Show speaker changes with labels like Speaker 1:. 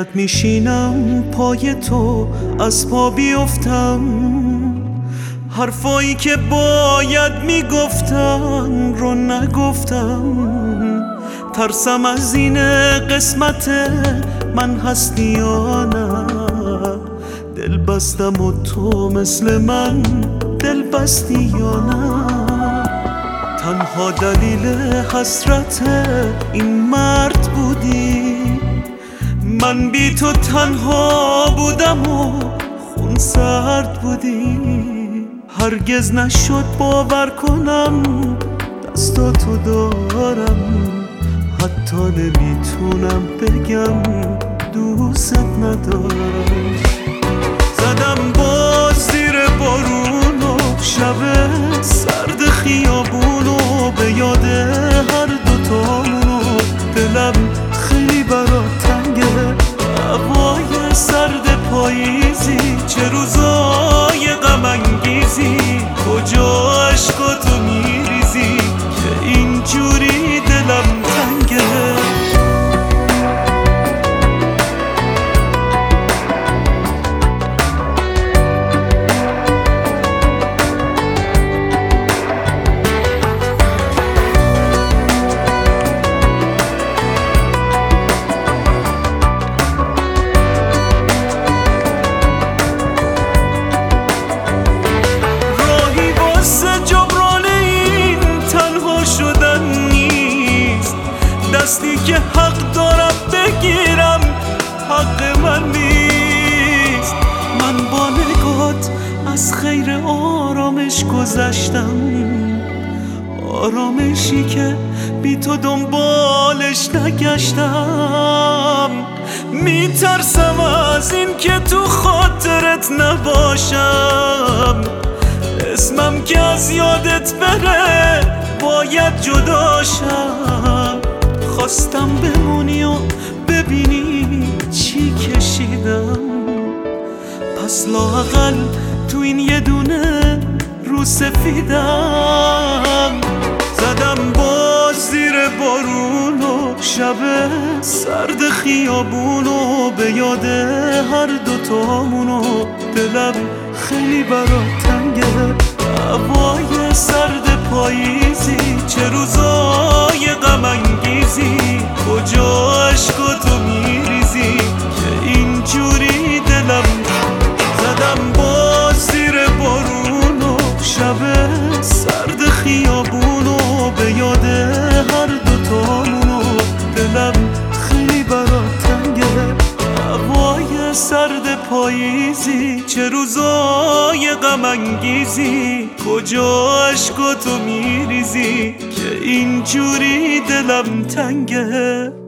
Speaker 1: اینقدر میشینم پای تو از پا بیفتم، حرفایی که باید میگفتم رو نگفتم. ترسم از این قسمت من هستی یا نه، دل بستم و تو مثل من دل بستی یا نه. تنها دلیل حسرت این مرد بودی، من بی تو تنها بودم و خون سرد بودی. هرگز نشد باور کنم دستاتو دارم، حتی نمیتونم بگم دوست ندارم. زدم باز زیر بارون و شب سرد خیابونو، به یاد هر دوتامونو دلم خیلی برات تنگه. هوای سرد پاییزی، چه روزای غم انگیزی، کجا عشقاتو میریزی که اینجوری دلم تنگه. دستی که حق دارم بگیرم حق من نیست. من با نگات از خیر آرامش گذشتم، آرامشی که بی تو دنبالش نگشتم. میترسم از این که تو خاطرت نباشم، اسمم که از یادت بره باید جداشم. خواستم بمونی و ببینی چی کشیدم، پس لااقل تو این یه دونه رو سفیدم. زدم باز زیر بارون و شب سرد خیابونو، به یاد هر دوتامونو دلم خیلی برات تنگه. هوای سرد پاییزی، چه روزای غم انگیزی، کجا عشقاتو میریزی که اینجوری دلم. زدم باز زیر بارون و شب سرد خیابونو، به یاد هر دوتامونو دلم خیلی برات تنگه. هوای سرد پاییزی، چه روزای غم انگیزی، کجا عشقاتو میریزی که اینجوری دلم تنگه.